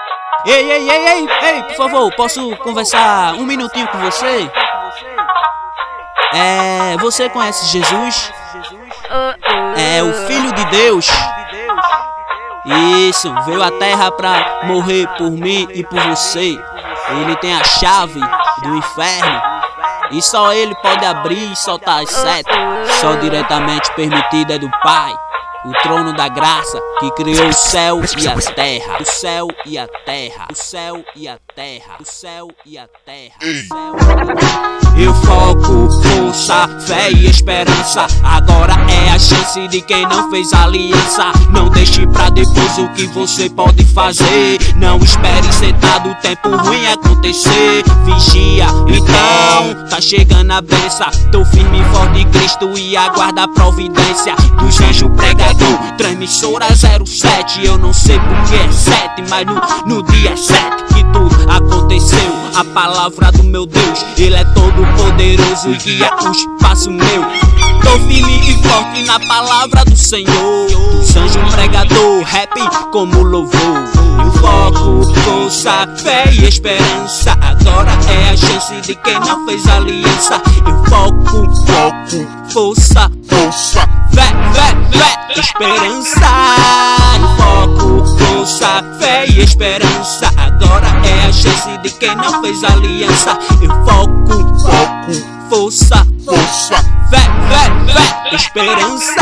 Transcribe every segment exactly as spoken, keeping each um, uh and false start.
Ei, ei, ei, ei, ei, por favor, posso conversar um minutinho com você? É, você conhece Jesus? É o Filho de Deus. Isso, veio à terra pra morrer por mim e por você. Ele tem a chave do inferno e só ele pode abrir e soltar as setas. Só diretamente permitido é do Pai, o trono da graça que criou o céu e a terra. O céu e a terra. O céu e a terra. O céu e a terra. Eu foco, força, fé e esperança. Agora é a chance de quem não fez aliança. Não deixe pra depois o que você pode fazer. Não espere sentado o tempo ruim acontecer. Vigia, então tá chegando a benção. Tô firme e forte em Cristo e aguarda a providência dos anjos pregador. Transmissora zero sete, eu não sei porque é sete, mas no, no dia sete que tudo aconteceu. A palavra do meu Deus, ele é todo poderoso e guia os passos meu. Tô firme e forte na palavra do Senhor, dos anjos pregador, rap como louvor. Eu foco, força, fé e esperança. Agora é a chance de quem não fez aliança. Eu foco, foco, força, força, fé, fé, fé, esperança. Eu foco, força, fé e esperança. Agora é a chance de quem não fez aliança. Eu foco, foco, força, força, fé, fé, fé, esperança.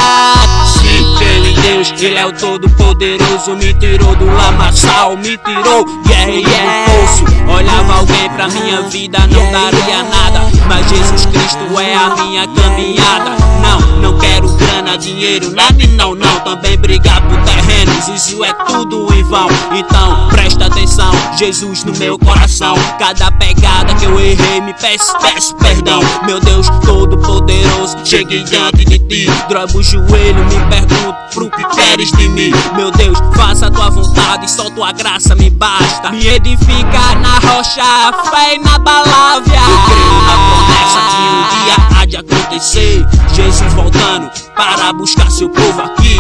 Se creio em Deus, ele é o todo poderoso. Me tirou do lamaçal, me tirou, yeah, yeah, do poço. Olhava alguém pra minha vida, não daria nada, mas Jesus Cristo é a minha caminhada. Não, não quero grana, dinheiro, nada e não, não. Também brigar por terrenos, isso é tudo em vão. Então presta atenção, Jesus no meu coração. Cada pegada que eu errei, me peço, peço perdão. Meu Deus todo poderoso, cheguei diante de ti. Drobo o joelho, me pergunto pro que queres de mim. Meu Deus, faça a tua vontade, só tua graça me basta. Me edifica na rocha, a fé e na palavra. Eu creio na promessa que um dia há de acontecer. Jesus voltando para buscar seu povo aqui.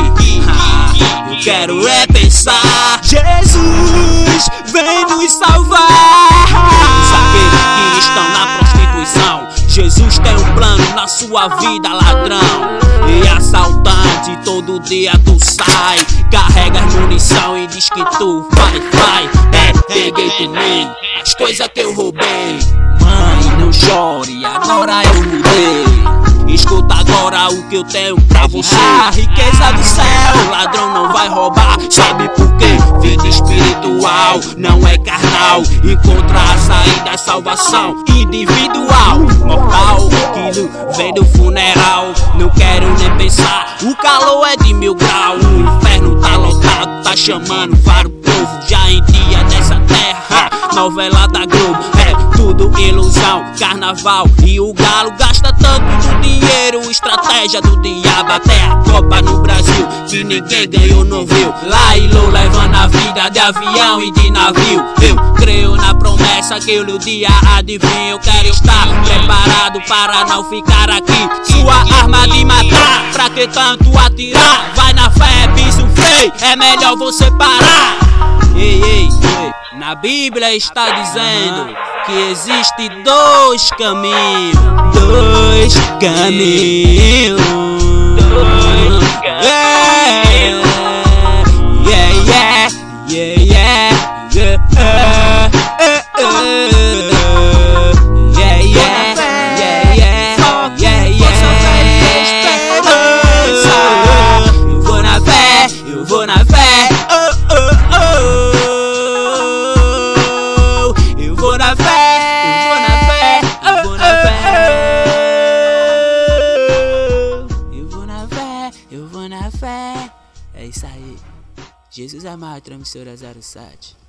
Eu quero é pensar, Jesus vem nos salvar. Os aqueles que estão na prostituição, Jesus tem um plano na sua vida, ladrão e assaltante. Todo dia tu sai, carrega munição e diz que tu vai, vai. É, peguei comigo as coisas que eu roubei. Mãe, não chore, agora eu mudei. Escuta agora o que eu tenho pra você. A riqueza do céu, ladrão não vai roubar. Sabe por quê? Vida espiritual, não é carnal. Encontra a saída, a salvação individual. Mortal, aquilo vem do funeral. Não quero nem pensar, o calor é de mil graus. O inferno tá lotado, tá chamando para o povo. Já em dia dessa terra, novela da Globo, é tudo ilusão, carnaval. E o galo gasta tanto do dinheiro, estratégia do diabo. Até a Copa no Brasil, que ninguém ganhou, não viu. Lá e Lô levando a vida de avião e de navio. Eu creio na promessa que o dia adivinha. Eu quero estar preparado para não ficar aqui. Sua arma de matar, pra que tanto atirar? Vai na fé, pisa o freio, é melhor você parar. Ei, ei, ei, na Bíblia está dizendo que existe dois caminhos, dois caminhos, dois caminhos. Yeah, yeah, yeah, yeah, yeah, yeah, yeah, yeah, yeah, yeah, yeah. Eu vou na fé, eu vou na fé. Eu vou na fé, eu vou na fé, eu vou na fé. Eu vou na fé, eu vou na fé. É isso aí. Jesus amado, transmissora zero sete.